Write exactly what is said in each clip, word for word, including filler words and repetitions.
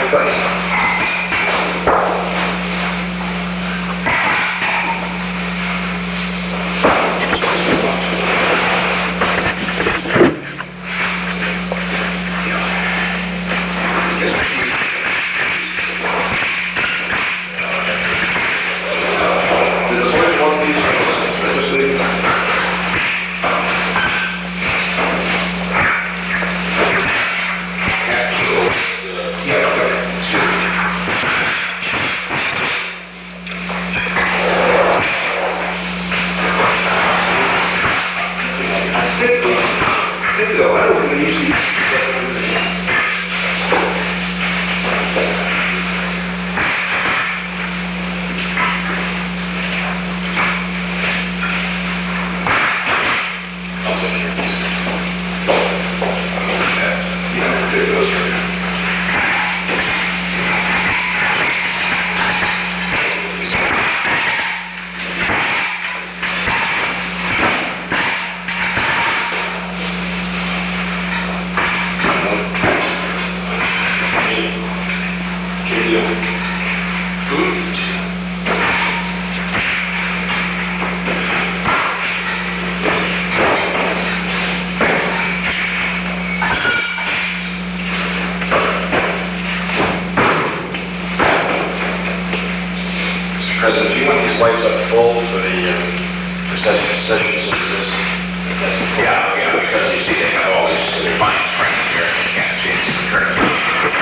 President, do you want these lights up full for the, uh, for session, session synthesis? Yeah, yeah, because you see they have all these fine print here, and you can't see it's current.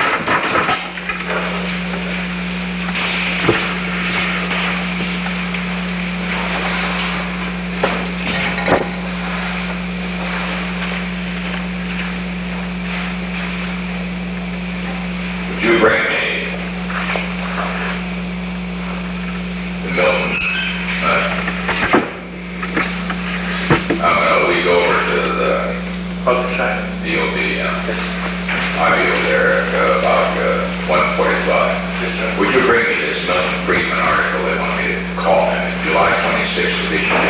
Would you bring me the Milton? Uh, I'm gonna lead over to the D O B. Uh, I'll be over there at uh, about uh, one forty-five. Would you bring me this Milton Friedman article they want me to call him? July twenty-sixth edition?